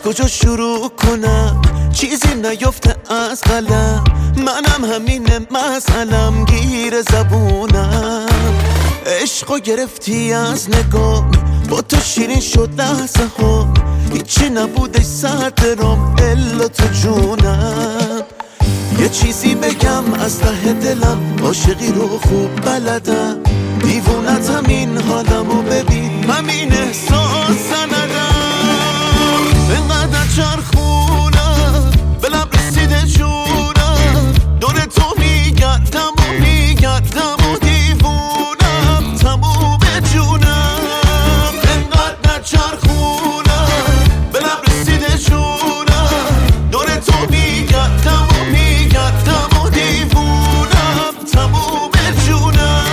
کجا شروع کنم؟ چیزی نیفته از قلم، منم همینه مسئلم، گیر زبونم. عشقو گرفتی از نگاه، با تو شیرین شد لحظه ها، هیچی نبوده صدرم الا تو جونم. یه چیزی بگم از ته دلم، عاشقی رو خوب بلدم، دیوونتم این حالمو ببین، همین احساس سندم. اینقدر چرخونم به لب رسیده جونم، دور تو میگردم و میگردم و دیوونم تموم جونم. اینقدر چرخونم به لب رسیده جونم، دور تو میگردم و میگردم و دیوونم تموم جونم.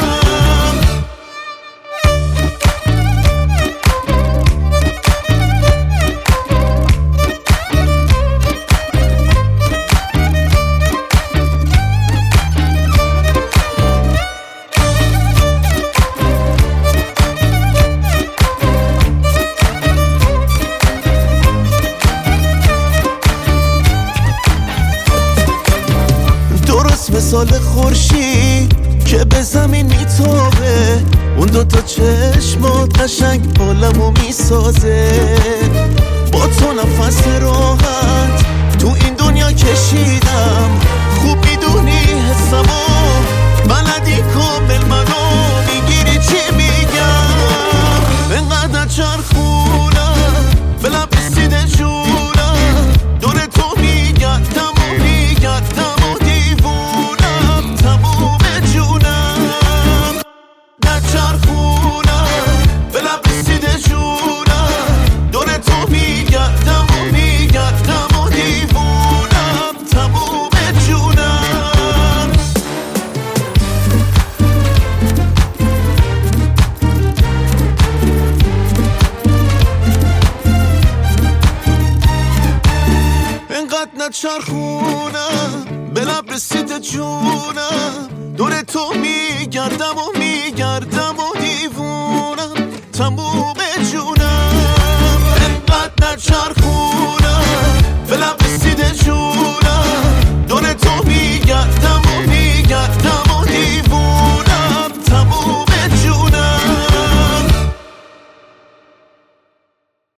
مثال خورشید که به زمین میتابه، اون دوتا چشمات قشنگ حالمو میسازه. با تو نفس راحت تو این دنیا کشیدم، خوب میدونی حسمو، بلدی کامل منو میگیری چی میگم. اینقدر چرخونم به لب رسیده جونم، دور تو میگردم و میگردم و دیوونم تموم جونم. نچرخونم به لب رسیده جونم، دور تو میگردم و میگردم و دیوونم تموم جونم. اینقدر نچرخونم به لب رسیده جونم، دور تو میگردم و میگردم و دیوونم تموم جونم. اینقدر نچرخونم